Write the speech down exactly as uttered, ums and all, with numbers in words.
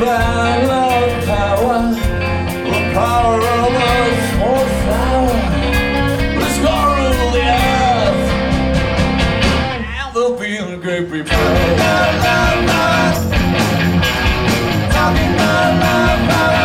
about love power, the power of a small flower. It's gonna rule the earth, and there'll be a great big power. Talking about love power.